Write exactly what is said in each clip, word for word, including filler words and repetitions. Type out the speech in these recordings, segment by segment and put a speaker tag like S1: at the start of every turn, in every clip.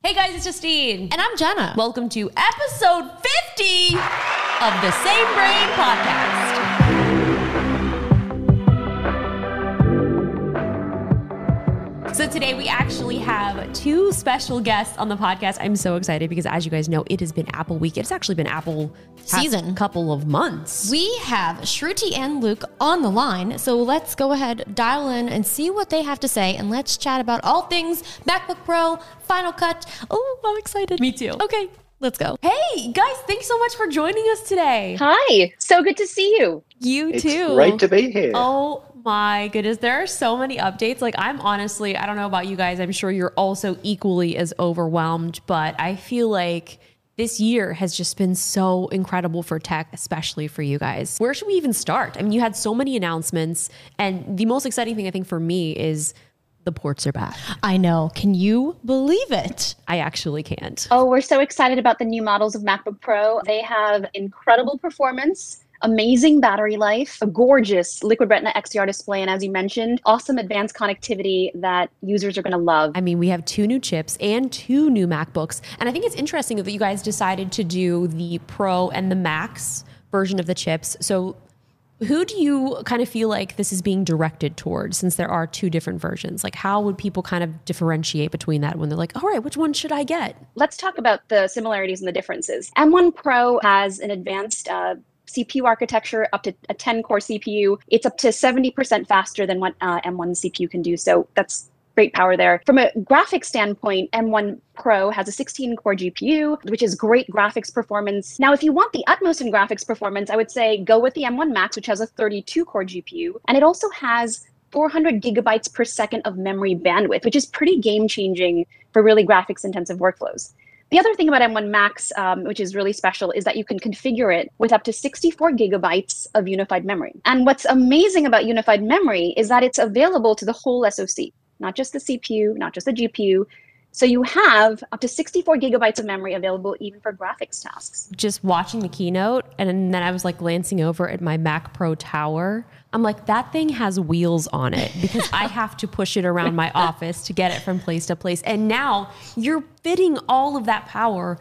S1: Hey guys, it's Justine.
S2: And I'm Jenna.
S1: Welcome to episode fifty of the Same Brain Podcast. So today we actually have two special guests on the podcast. I'm so excited because, as you guys know, it has been Apple Week. It's actually been Apple
S2: season,
S1: couple of months.
S2: We have Shruti and Luke on the line, so let's go ahead, dial in, and see what they have to say, and let's chat about all things MacBook Pro, Final Cut. Oh, I'm excited.
S1: Me too.
S2: Okay, let's go.
S1: Hey guys, thanks so much for joining us today.
S3: Hi, so good to see you.
S1: You
S4: it's
S1: too.
S4: It's great to be here.
S1: Oh my goodness, there are so many updates. Like, I'm honestly, I don't know about you guys, I'm sure you're also equally as overwhelmed, but I feel like this year has just been so incredible for tech, especially for you guys. Where should we even start? I mean, you had so many announcements, and the most exciting thing I think for me is the ports are back.
S2: I know. Can you believe it?
S1: I actually can't.
S3: Oh, we're so excited about the new models of MacBook Pro. They have incredible performance, amazing battery life, a gorgeous Liquid Retina X D R display, and as you mentioned, awesome advanced connectivity that users are going to love.
S1: I mean, we have two new chips and two new MacBooks, and I think it's interesting that you guys decided to do the Pro and the Max version of the chips. So who do you kind of feel like this is being directed towards, since there are two different versions? Like, how would people kind of differentiate between that when they're like, all right, which one should I get?
S3: Let's talk about the similarities and the differences. M one Pro has an advanced uh, C P U architecture, up to a ten core C P U. It's up to seventy percent faster than what uh, M one C P U can do. So that's great power there. From a graphics standpoint, M one Pro has a sixteen core G P U, which is great graphics performance. Now, if you want the utmost in graphics performance, I would say go with the M one Max, which has a thirty-two core G P U. And it also has four hundred gigabytes per second of memory bandwidth, which is pretty game-changing for really graphics-intensive workflows. The other thing about M one Max, um, which is really special, is that you can configure it with up to sixty-four gigabytes of unified memory. And what's amazing about unified memory is that it's available to the whole S O C, not just the C P U, not just the G P U. So you have up to sixty-four gigabytes of memory available even for graphics tasks.
S1: Just watching the keynote, and then I was like glancing over at my Mac Pro Tower. I'm like, that thing has wheels on it because I have to push it around my office to get it from place to place. And now you're fitting all of that power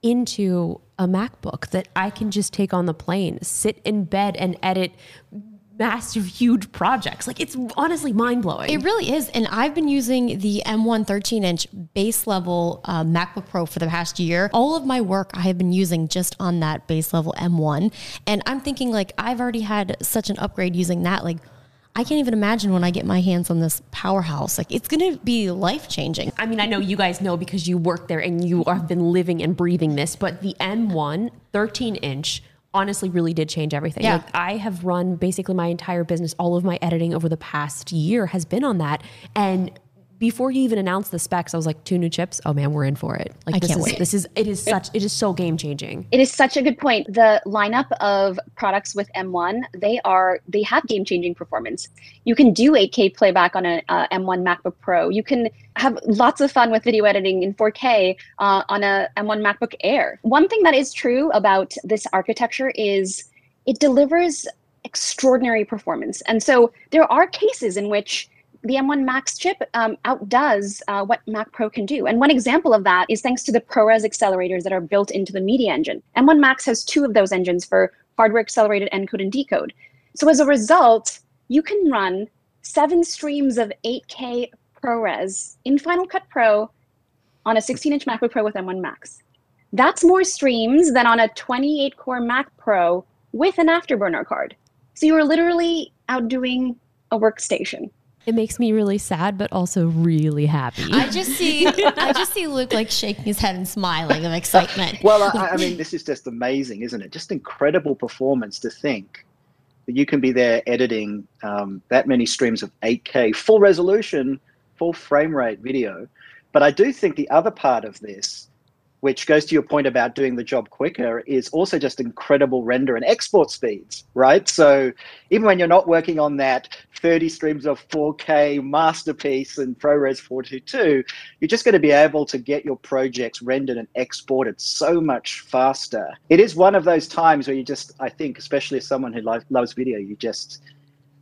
S1: into a MacBook that I can just take on the plane, sit in bed and edit massive, huge projects. Like, it's honestly mind-blowing.
S2: It really is. And I've been using the M one thirteen inch base level uh, MacBook Pro for the past year. All of my work I have been using just on that base level M one. And I'm thinking, like, I've already had such an upgrade using that. Like, I can't even imagine when I get my hands on this powerhouse. Like, it's going to be life-changing.
S1: I mean, I know you guys know because you work there and you have been living and breathing this, but the M one thirteen inch honestly really did change everything.
S2: Yeah.
S1: Like, I have run basically my entire business, all of my editing over the past year has been on that. And before you even announced the specs, I was like, two new chips. Oh man, we're in for it. Like,
S2: I
S1: this
S2: can't
S1: is,
S2: wait.
S1: this is, it is such, it is so game changing.
S3: It is such a good point. The lineup of products with M one, they are, they have game changing performance. You can do eight K playback on a uh, M one MacBook Pro. You can have lots of fun with video editing in four K uh, on a M one MacBook Air. One thing that is true about this architecture is it delivers extraordinary performance. And so there are cases in which the M one Max chip um, outdoes uh, what Mac Pro can do. And one example of that is thanks to the ProRes accelerators that are built into the Media Engine. M one Max has two of those engines for hardware accelerated encode and decode. So as a result, you can run seven streams of eight K ProRes in Final Cut Pro on a sixteen inch MacBook Pro with M one Max. That's more streams than on a twenty-eight core Mac Pro with an Afterburner card. So you are literally outdoing a workstation.
S1: It makes me really sad, but also really happy.
S2: I just see, I just see Luke like shaking his head and smiling of excitement.
S4: Well, I, I mean, this is just amazing, isn't it? Just incredible performance to think that you can be there editing um, that many streams of eight K, full resolution, full frame rate video. But I do think the other part of this, which goes to your point about doing the job quicker, is also just incredible render and export speeds, right? So even when you're not working on that thirty streams of four K masterpiece and ProRes four twenty-two, you're just going to be able to get your projects rendered and exported so much faster. It is one of those times where you just, I think, especially as someone who lo- loves video, you just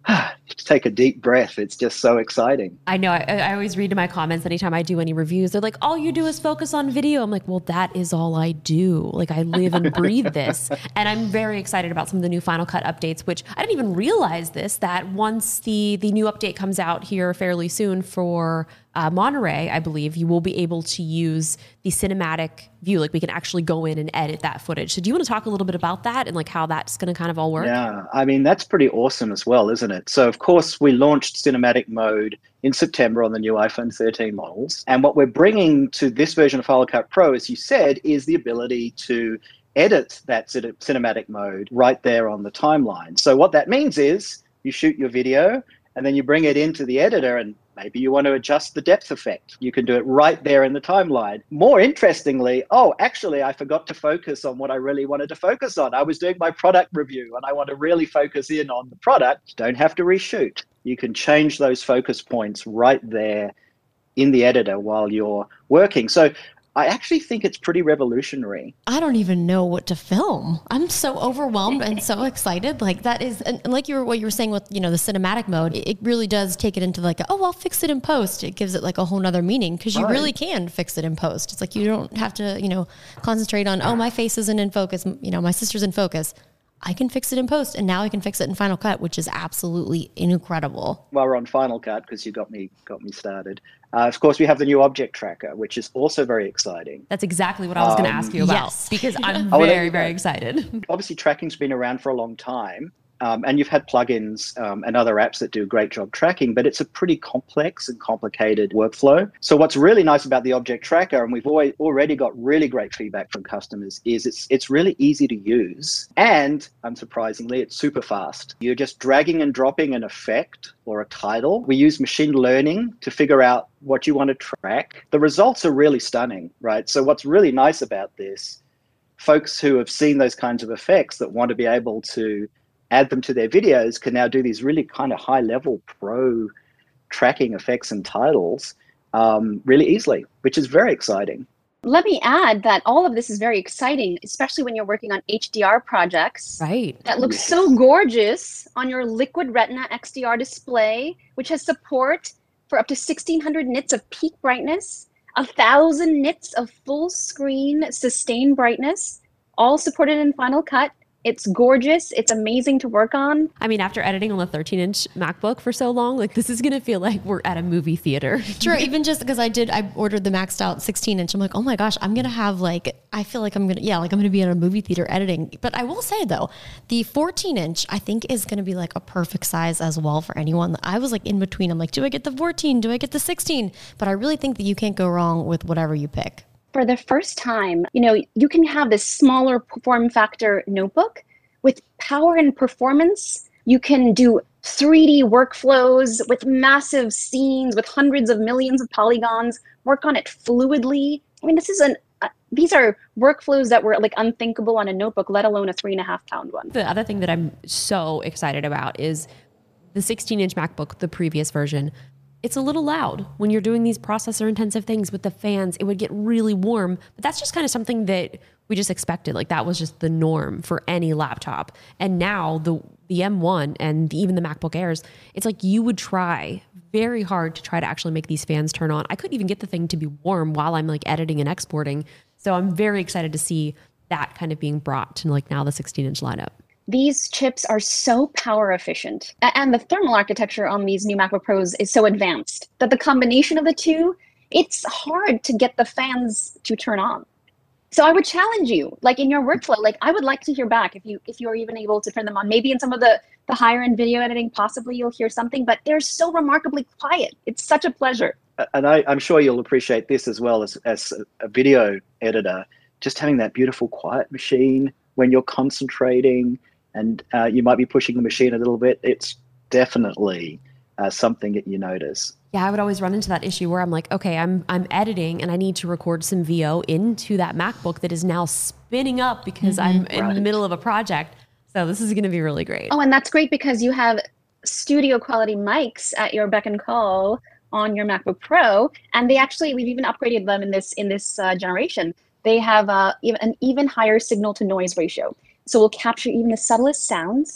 S4: just take a deep breath. It's just so exciting.
S1: I know. I, I always read to my comments anytime I do any reviews. They're like, all you do is focus on video. I'm like, well, that is all I do. Like, I live and breathe this. And I'm very excited about some of the new Final Cut updates, which I didn't even realize this, that once the, the new update comes out here fairly soon for uh, Monterey, I believe, you will be able to use the cinematic view. Like, we can actually go in and edit that footage. So do you want to talk a little bit about that and like how that's going to kind of all work?
S4: Yeah, I mean, that's pretty awesome as well, isn't it? So of course we launched cinematic mode in September on the new iPhone thirteen models. And what we're bringing to this version of Final Cut Pro, as you said, is the ability to edit that cinematic mode right there on the timeline. So what that means is you shoot your video and then you bring it into the editor, and maybe you want to adjust the depth effect. You can do it right there in the timeline. More interestingly, oh, actually, I forgot to focus on what I really wanted to focus on. I was doing my product review and I want to really focus in on the product. You don't have to reshoot. You can change those focus points right there in the editor while you're working. So I actually think it's pretty revolutionary.
S2: I don't even know what to film. I'm so overwhelmed and so excited. Like that is, and like you were, what you were saying with, you know, the cinematic mode, it really does take it into like, oh, I'll fix it in post. It gives it like a whole nother meaning because you
S4: Right.
S2: really can fix it in post. It's like, you don't have to, you know, concentrate on, oh, my face isn't in focus. You know, my sister's in focus. I can fix it in post, and now I can fix it in Final Cut, which is absolutely incredible.
S4: While we're on Final Cut, because you got me got me started, uh, of course, we have the new object tracker, which is also very exciting.
S1: That's exactly what I was going to
S4: Um,
S1: ask you about
S2: yes.
S1: because I'm
S4: Oh, well, there
S1: very,
S4: you go.
S1: very excited.
S4: Obviously, tracking's been around for a long time, um, and you've had plugins um, and other apps that do a great job tracking, but it's a pretty complex and complicated workflow. So what's really nice about the object tracker, and we've always, already got really great feedback from customers, is it's it's really easy to use, and unsurprisingly, it's super fast. You're just dragging and dropping an effect or a title. We use machine learning to figure out what you want to track. The results are really stunning, right? So what's really nice about this, folks who have seen those kinds of effects that want to be able to add them to their videos can now do these really kind of high level pro tracking effects and titles um, really easily, which is very exciting.
S3: Let me add that all of this is very exciting, especially when you're working on H D R projects.
S1: Right.
S3: That looks
S4: Yes.
S3: so gorgeous on your Liquid Retina X D R display, which has support for up to sixteen hundred nits of peak brightness, one thousand nits of full screen sustained brightness, all supported in Final Cut. It's gorgeous. It's amazing to work on.
S1: I mean, after editing on the thirteen inch MacBook for so long, like this is going to feel like we're at a movie theater.
S2: True. Even just because I did, I ordered the maxed out sixteen inch. I'm like, oh my gosh, I'm going to have like, I feel like I'm going to, yeah, like I'm going to be in a movie theater editing. But I will say though, the fourteen inch, I think is going to be like a perfect size as well for anyone. I was like in between. I'm like, do I get the fourteen? Do I get the sixteen? But I really think that you can't go wrong with whatever you pick.
S3: For the first time, you know, you can have this smaller form factor notebook with power and performance. You can do three D workflows with massive scenes, with hundreds of millions of polygons, work on it fluidly. I mean, this is an, uh, these are workflows that were like unthinkable on a notebook, let alone a three and a half pound one.
S1: The other thing that I'm so excited about is the sixteen inch MacBook, the previous version. It's a little loud when you're doing these processor intensive things with the fans. It would get really warm, but that's just kind of something that we just expected. Like that was just the norm for any laptop. And now the the M one and even the MacBook Airs, it's like you would try very hard to try to actually make these fans turn on. I couldn't even get the thing to be warm while I'm like editing and exporting. So I'm very excited to see that kind of being brought to like now the sixteen inch lineup.
S3: These chips are so power efficient, a- and the thermal architecture on these new MacBook Pros is so advanced that the combination of the two, it's hard to get the fans to turn on. So I would challenge you, like in your workflow, like I would like to hear back if you if you're even able to turn them on. Maybe in some of the, the higher end video editing, possibly you'll hear something, but they're so remarkably quiet. It's such a pleasure.
S4: And I, I'm sure you'll appreciate this as well as, as a video editor, just having that beautiful quiet machine when you're concentrating and uh, you might be pushing the machine a little bit. It's definitely uh, something that you notice.
S1: Yeah, I would always run into that issue where I'm like, okay, I'm I'm editing and I need to record some V O into that MacBook that is now spinning up because I'm in
S4: Right.
S1: the middle of a project. So this is going to be really great.
S3: Oh, and that's great because you have studio quality mics at your beck and call on your MacBook Pro, and they actually, we've even upgraded them in this in this uh, generation. They have uh, even an even higher signal to noise ratio, so we'll capture even the subtlest sounds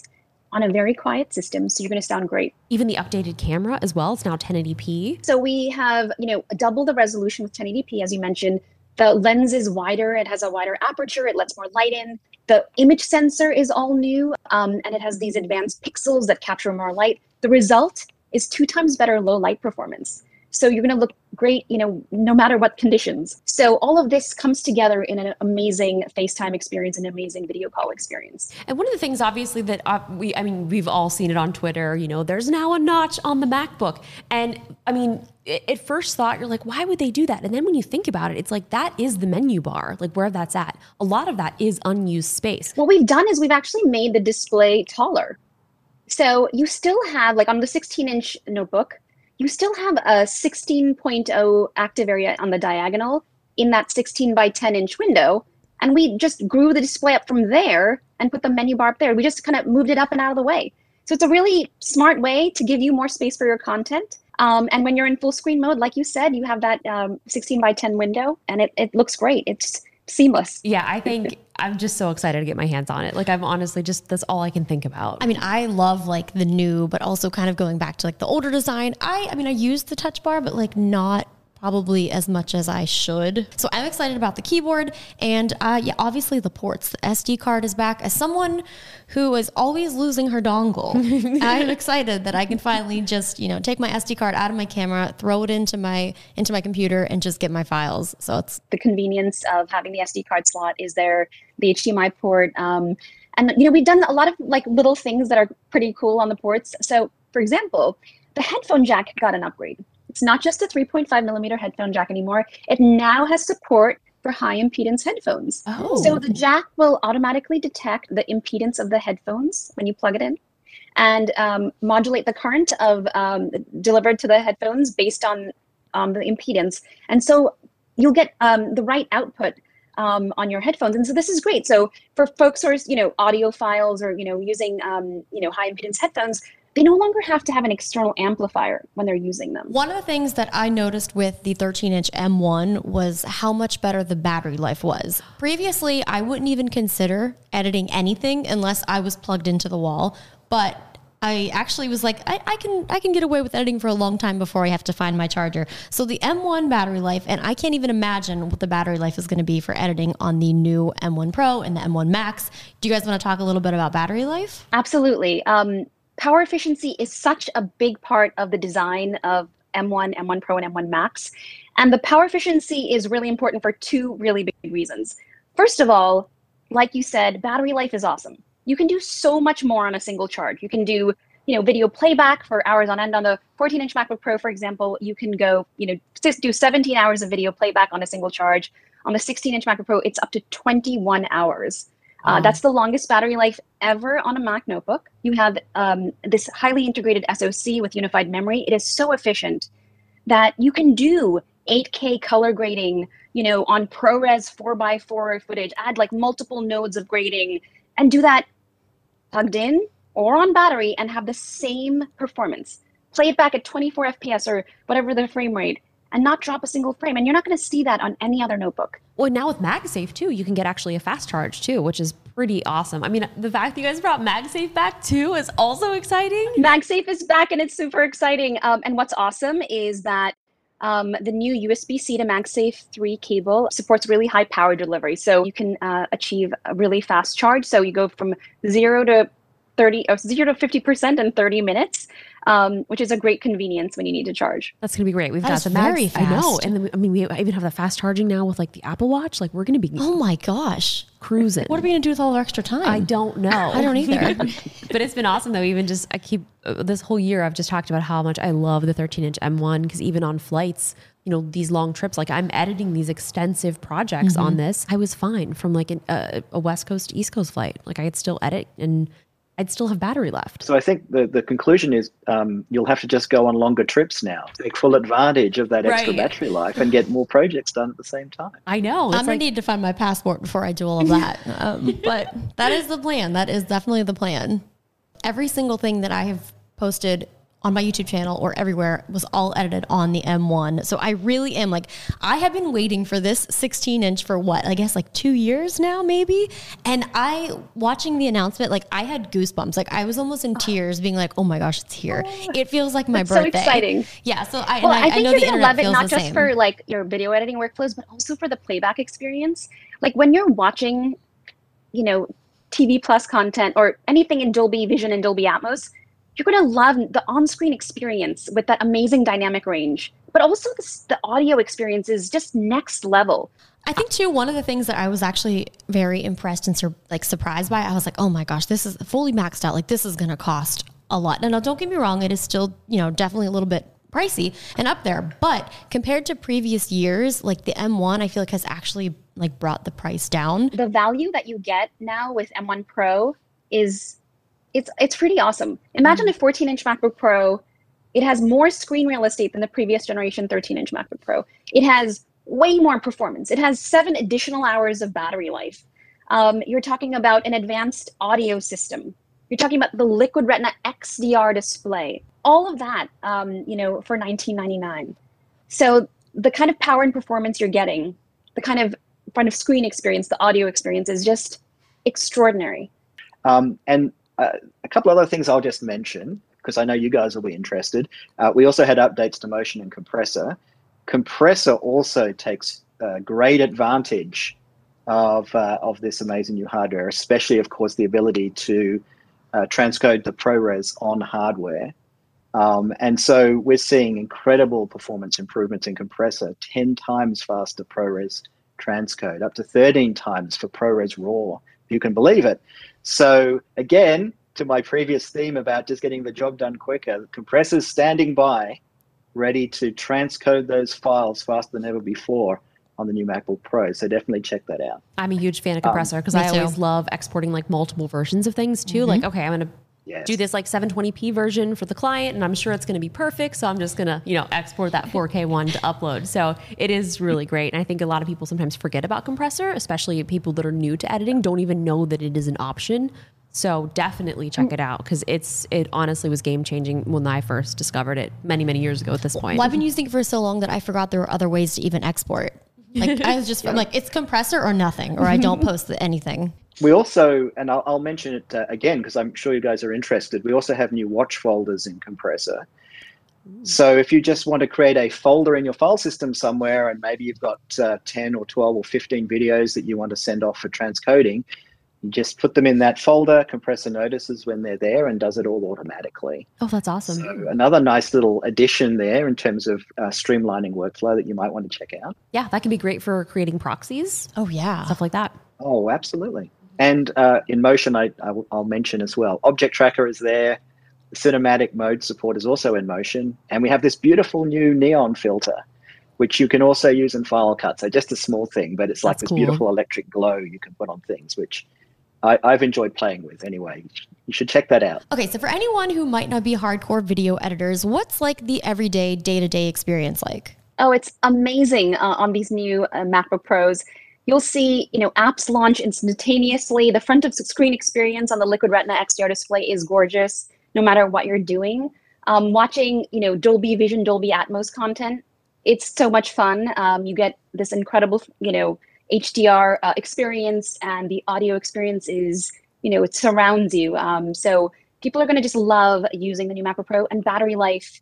S3: on a very quiet system. So you're going to sound great.
S1: Even the updated camera as well. It's now ten eighty p.
S3: So we have, you know, double the resolution with ten eighty p, as you mentioned. The lens is wider. It has a wider aperture. It lets more light in. The image sensor is all new, um, and it has these advanced pixels that capture more light. The result is two times better low light performance. So you're going to look great, you know, no matter what conditions. So all of this comes together in an amazing FaceTime experience, an amazing video call experience.
S1: And one of the things, obviously, that uh, we, I mean, we've all seen it on Twitter, you know, there's now a notch on the MacBook. And I mean, at first thought, you're like, why would they do that? And then when you think about it, it's like, that is the menu bar, like where that's at. A lot of that is unused space.
S3: What we've done is we've actually made the display taller. So you still have, like on the sixteen inch notebook, you still have a sixteen point oh active area on the diagonal in that sixteen by ten inch window. And we just grew the display up from there and put the menu bar up there. We just kind of moved it up and out of the way. So it's a really smart way to give you more space for your content. Um, and when you're in full screen mode, like you said, you have that um, sixteen by ten window and it, it looks great. It's seamless.
S1: Yeah, I think I'm just so excited to get my hands on it. Like I'm honestly just, that's all I can think about.
S2: I mean, I love like the new, but also kind of going back to like the older design. I, I mean, I use the touch bar, but like not probably as much as I should. So I'm excited about the keyboard and uh, yeah, obviously the ports. The S D card is back. As someone who is always losing her dongle, I'm excited that I can finally just, you know, take my S D card out of my camera, throw it into my into my computer and just get my files. So it's
S3: the convenience of having the S D card slot is there, the H D M I port. Um, and, you know, we've done a lot of like little things that are pretty cool on the ports. So for example, the headphone jack got an upgrade. It's not just a three point five millimeter headphone jack anymore. It now has support for high impedance headphones.
S1: Oh.
S3: So the jack will automatically detect the impedance of the headphones when you plug it in and um, modulate the current of um, delivered to the headphones based on um, the impedance. And so you'll get um, the right output um, on your headphones. And so this is great. So for folks who are, you know, audiophiles or, you know, using, um, you know, high impedance headphones, they no longer have to have an external amplifier when they're using them.
S2: One of the things that I noticed with the thirteen inch M one was how much better the battery life was. Previously, I wouldn't even consider editing anything unless I was plugged into the wall, but I actually was like, I, I can I can get away with editing for a long time before I have to find my charger. So the M one battery life, and I can't even imagine what the battery life is going to be for editing on the new M one Pro and the M one Max. Do you guys want to talk a little bit about battery life?
S3: Absolutely. Um, Power efficiency is such a big part of the design of M one, M one Pro, and M one Max. And the power efficiency is really important for two really big reasons. First of all, like you said, battery life is awesome. You can do so much more on a single charge. You can do, you know, video playback for hours on end. On the fourteen inch MacBook Pro, for example, you can go, you know, do seventeen hours of video playback on a single charge. On the sixteen inch MacBook Pro, it's up to twenty-one hours. Uh, that's the longest battery life ever on a Mac notebook. You have um, this highly integrated S O C with unified memory. It is so efficient that you can do eight K color grading, you know, on ProRes four by four footage, add like multiple nodes of grading and do that plugged in or on battery and have the same performance. Play it back at twenty-four F P S or whatever the frame rate and not drop a single frame. And you're not going to see that on any other notebook.
S1: Well, now with MagSafe too, you can get actually a fast charge too, which is pretty awesome. I mean, the fact that you guys brought MagSafe back too is also exciting.
S3: MagSafe is back and it's super exciting. Um, and what's awesome is that um, the new U S B C to MagSafe three cable supports really high power delivery. So you can uh, achieve a really fast charge. So you go from zero to thirty, or zero to fifty percent in thirty minutes. Um, which is a great convenience when you need to charge.
S1: That's going to be great. We've
S2: That
S1: got
S2: is
S1: the
S2: very
S1: Mags. I know.
S2: fast.
S1: And then, we- I mean, we even have the fast charging now with like the Apple Watch. Like we're going to be
S2: Oh my gosh.
S1: cruising.
S2: What are we going to do with all our extra time?
S1: I don't know.
S2: I don't either.
S1: But it's been awesome though. Even just, I keep, uh, this whole year I've just talked about how much I love the thirteen inch M one because even on flights, you know, these long trips, like I'm editing these extensive projects
S2: Mm-hmm.
S1: on this. I was fine from like an, uh, a West Coast to East Coast flight. Like I could still edit and I'd still have battery left.
S4: So I think the, the conclusion is um, you'll have to just go on longer trips now, take full advantage of that extra
S1: Right.
S4: battery life and get more projects done at the same time.
S1: I know.
S2: I'm
S1: It's
S2: gonna
S1: like,
S2: need to find my passport before I do all of that. Um, but that is the plan. That is definitely the plan. Every single thing that I have posted on my YouTube channel or everywhere was all edited on the M one. So I really am like, I have been waiting for this sixteen inch for what, I guess like two years now, maybe. And I, watching the announcement, like I had goosebumps. Like I was almost in tears being like, oh my gosh, it's here. Oh, it feels like my birthday.
S3: So exciting.
S2: Yeah. So I,
S3: well,
S2: and I,
S3: I think
S2: I know
S3: you're
S2: the
S3: going to
S2: internet
S3: love it,
S2: feels
S3: not
S2: the
S3: just
S2: same.
S3: for like your video editing workflows, but also for the playback experience. Like when you're watching, you know, T V Plus content or anything in Dolby Vision and Dolby Atmos, you're going to love the on-screen experience with that amazing dynamic range. But also the, the audio experience is just next level.
S2: I think too, one of the things that I was actually very impressed and sur- like surprised by, I was like, oh my gosh, this is fully maxed out. Like this is going to cost a lot. Now, don't get me wrong. It is still, you know, definitely a little bit pricey and up there, but compared to previous years, like the M one, I feel like has actually like brought the price down.
S3: The value that you get now with M one Pro is It's it's pretty awesome. Imagine a fourteen inch MacBook Pro. It has more screen real estate than the previous generation thirteen inch MacBook Pro. It has way more performance. It has seven additional hours of battery life. Um, you're talking about an advanced audio system. You're talking about the Liquid Retina X D R display. All of that, um, you know, for nineteen ninety-nine. So the kind of power and performance you're getting, the kind of front of screen experience, the audio experience is just extraordinary.
S4: Um, and Uh, a couple other things I'll just mention, because I know you guys will be interested. Uh, we also had updates to Motion and Compressor. Compressor also takes uh, great advantage of, uh, of this amazing new hardware, especially, of course, the ability to uh, transcode the ProRes on hardware. Um, and so we're seeing incredible performance improvements in Compressor, ten times faster ProRes transcode, up to thirteen times for ProRes RAW, if you can believe it. So again, to my previous theme about just getting the job done quicker, Compressor's standing by, ready to transcode those files faster than ever before on the new MacBook Pro. So definitely check that out.
S1: I'm a huge fan of Compressor because
S2: Um,
S1: I
S2: me too.
S1: always love exporting like multiple versions of things too.
S2: Mm-hmm.
S1: Like, okay, I'm going to
S4: Yes.
S1: do this like seven twenty p version for the client and I'm sure it's going to be perfect. So I'm just going to, you know, export that four K one to upload. So it is really great. And I think a lot of people sometimes forget about Compressor, especially people that are new to editing, don't even know that it is an option. So definitely check it out because it's it honestly was game changing when I first discovered it many, many years ago at this point.
S2: Well, I've been using it for so long that I forgot there were other ways to even export. Like I was just I'm like, it's Compressor or nothing, or I don't post anything.
S4: We also, and I'll, I'll mention it uh, again because I'm sure you guys are interested, we also have new watch folders in Compressor. So if you just want to create a folder in your file system somewhere and maybe you've got uh, ten or twelve or fifteen videos that you want to send off for transcoding, you just put them in that folder. Compressor notices when they're there and does it all automatically.
S1: Oh, that's awesome.
S4: So another nice little addition there in terms of uh, streamlining workflow that you might want to check out.
S1: Yeah, that can be great for creating proxies,
S2: Oh yeah.
S1: stuff like that.
S4: Oh, absolutely. And uh, in Motion, I, I, I'll mention as well, Object Tracker is there. The cinematic mode support is also in Motion. And we have this beautiful new neon filter, which you can also use in Final Cut. So just a small thing, but it's like
S1: That's
S4: this
S1: cool.
S4: beautiful electric glow you can put on things, which I, I've enjoyed playing with anyway. You should check that out.
S2: Okay, so for anyone who might not be hardcore video editors, what's like the everyday day-to-day experience like?
S3: Oh, it's amazing uh, on these new uh, MacBook Pros. You'll see, you know, apps launch instantaneously. The front of screen experience on the Liquid Retina X D R display is gorgeous, no matter what you're doing. Um, watching, you know, Dolby Vision, Dolby Atmos content, it's so much fun. Um, you get this incredible, you know, H D R uh, experience, and the audio experience is, you know, it surrounds you. Um, so people are going to just love using the new MacBook Pro, and battery life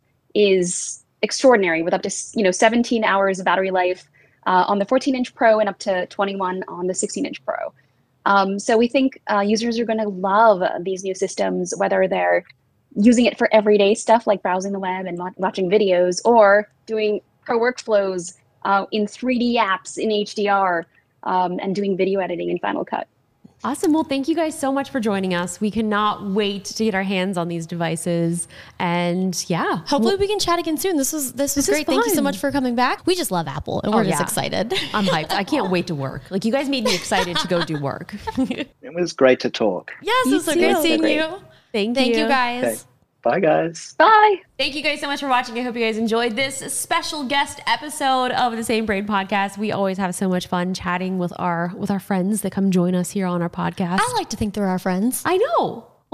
S3: is extraordinary with up to, you know, seventeen hours of battery life uh, on the fourteen inch Pro and up to twenty-one on the sixteen inch Pro. Um, so we think uh, users are going to love these new systems, whether they're using it for everyday stuff like browsing the web and watching videos, or doing pro workflows uh, in three D apps in H D R, um, and doing video editing in Final Cut.
S1: Awesome. Well, thank you guys so much for joining us. We cannot wait to get our hands on these devices. And yeah,
S2: Hopefully we can chat again soon. This was this was
S1: This is
S2: great. Thank you so
S1: fun.
S2: much for coming back. We just love Apple and we're
S1: Oh,
S2: just
S1: yeah.
S2: excited.
S1: I'm hyped. I can't wait to work. Like you guys made me excited to go do work.
S4: It was great to talk.
S2: Yes, it
S1: You
S2: was so
S1: too.
S2: great seeing
S3: Great.
S2: you.
S1: Thank,
S2: Thank
S1: you.
S2: you guys.
S4: Okay. Bye, guys.
S3: Bye.
S1: Thank you guys so much for watching. I hope you guys enjoyed this special guest episode of the Same Brain Podcast. We always have so much fun chatting with our with our friends that come join us here on our podcast.
S2: I like to think they're our friends.
S1: I know.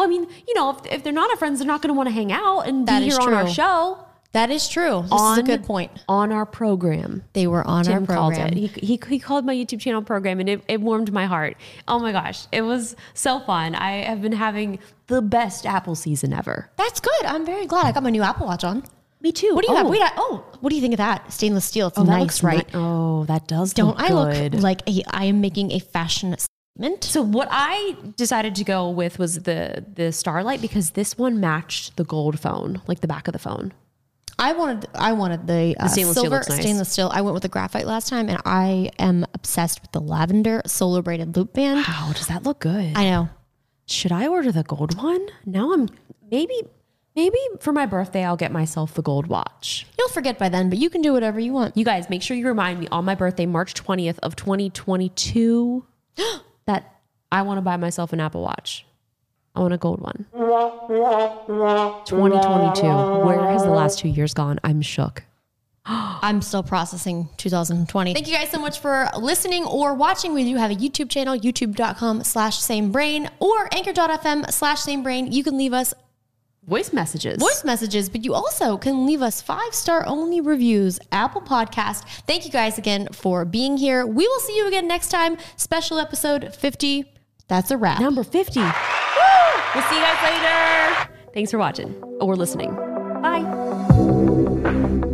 S1: Well, I mean, you know, if, if they're not our friends, they're not going to want to hang out and
S2: That
S1: be
S2: is
S1: here on our
S2: true.
S1: show.
S2: That is true. This
S1: on,
S2: is a good point.
S1: On our program.
S2: They were on
S1: Tim
S2: our program.
S1: called it. He, he, he called my YouTube channel program, and it, it warmed my heart. Oh my gosh. It was so fun. I have been having the best Apple season ever.
S2: That's good. I'm very glad. I got my new Apple Watch on.
S1: Me too.
S2: What do you
S1: oh.
S2: have? Wait, I, oh, what do you think of that? Stainless steel. It's
S1: Oh, that
S2: nice,
S1: looks
S2: right?
S1: ni- oh, that does
S2: Don't
S1: look
S2: I
S1: good.
S2: look like a, I am making a fashion statement?
S1: So what I decided to go with was the the Starlight because this one matched the gold phone, like the back of the phone.
S2: I wanted I wanted the, uh,
S1: stainless steel
S2: silver
S1: looks nice.
S2: stainless steel. I went with the graphite last time, and I am obsessed with the lavender solar braided loop band.
S1: Wow, does that look good?
S2: I know.
S1: Should I order the gold one? Now I'm maybe maybe for my birthday I'll get myself the gold watch.
S2: You'll forget by then, but you can do whatever you want.
S1: You guys, make sure you remind me on my birthday, March twentieth of twenty twenty-two, that I want to buy myself an Apple Watch. I want a gold one. twenty twenty-two. Where has the last two years gone? I'm shook.
S2: I'm still processing two thousand twenty. Thank you guys so much for listening or watching. We do have a YouTube channel, youtube.com slash same brain or anchor.fm slash same brain. You can leave us
S1: Voice messages.
S2: voice messages, but you also can leave us five-star only reviews, Apple Podcast. Thank you guys again for being here. We will see you again next time. Special episode fifty. That's a wrap.
S1: Number fifty. Woo! We'll see you guys later. Thanks for watching or listening. Bye.